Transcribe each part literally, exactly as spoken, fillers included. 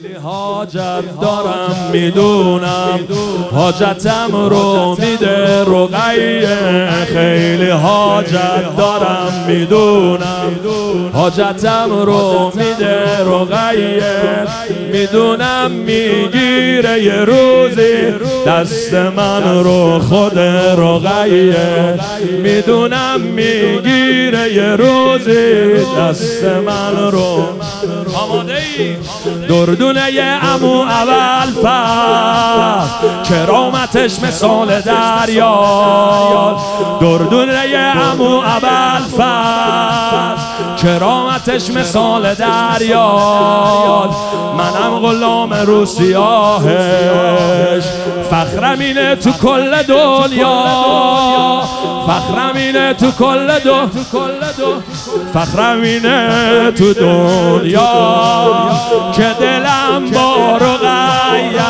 حاجت دارم میدونم حاجتم رو میده رقیه، خیلی حاجت دارم میدونم حاجتم رو میده رقیه، میدونم میگیره یه روزی دست من رو خود رقیه، میدونم میگیره یه روزی دست من رو. آماده ای؟ دردونه یه عمو اول فر کرامتش مثال دریا، دردونه یه عمو اول فر کرامتش مثال دریا، منم غلام رو سیاهش، فخرم اینه تو کل دنیا، فخرم اینه تو کل دنیا، فخرم اینه تو دنیا که دلم با رقیه.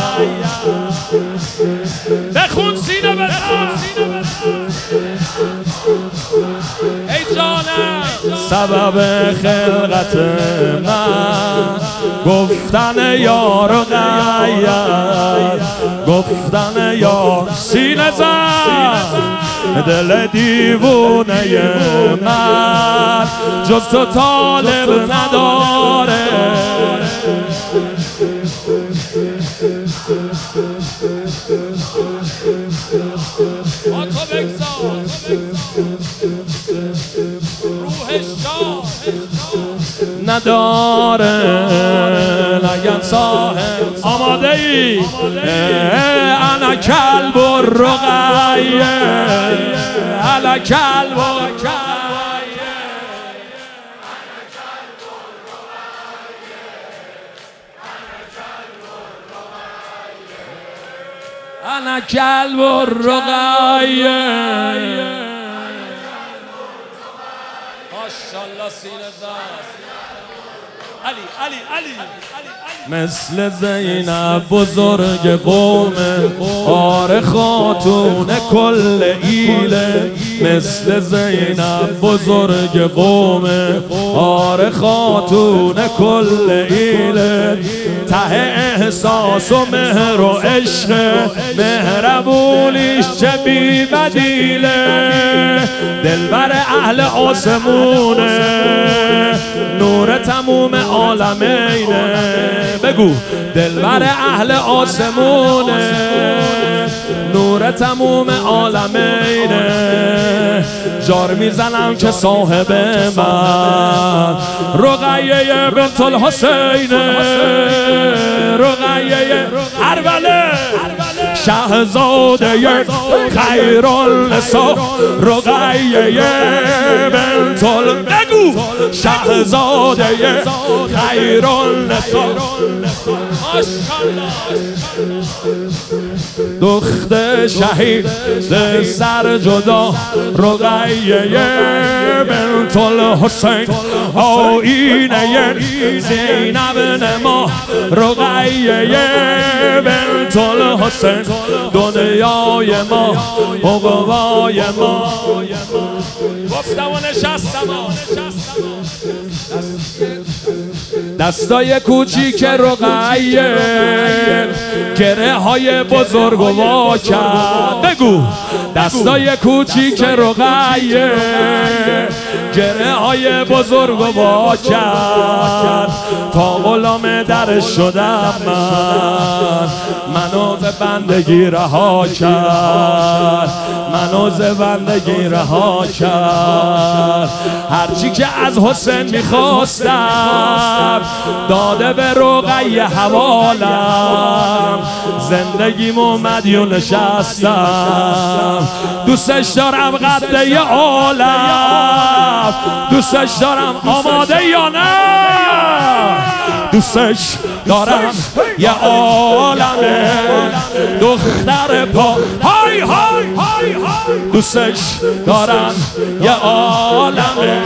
بخون سینه بزن ای جانم، سبب خلقت من گفتن یا رقیه، گفتن یا سینه زن، دل دیوونه من جز تو طالب نداره. با تو بگذار روحش نداره نگن صاحب. آماده ای؟ انا کلب و رقیه، انا کلب و انا کلب و رقیه. ماشاءالله سینه زن علی علی علی مثل زینب بزرگ قومه، آره خاتون کل ایله، مثل زینب بزرگ قومه، آره خاتون کل ایله، ته احساس و مهر و عشق مهربونیش چه بی بدیله، دلبر اهل آسمونه، نور تموم عالمینه. بگو دلبر اهل آسمونه، نور تموم عالمینه، جار میزنم که صاحب من رقیه بنت الحسینه، رقیه اربله شهزاده خیرالنساء، رقیه بنت ال بگو شهزاده خیرالنساء. دخت شهید سر جدا، رقیه بنت الحسین، آینه زینب نما، رقیه بنت الحسین، دنیای ما عقبای ما. گفتم و نشستم دستای کوچیک رقیه گره های بزرگ و وا کرد. بگو دستای کوچیک رقیه گره های بزرگ و وا کرد، تا غلام در شدم من، منو ز بندگی رها کرد، منو ز بندگی رها کرد. هرچی که از حسین میخواستم داده به رقیه حوالم، زندگیمو مدیون نشستم، دوستش دارم قد یه عالم، دوستش دارم. آماده یا نه؟ دوستش دارم یه عالمه، دختر پا های های های های، دوستش دارم یه عالمه.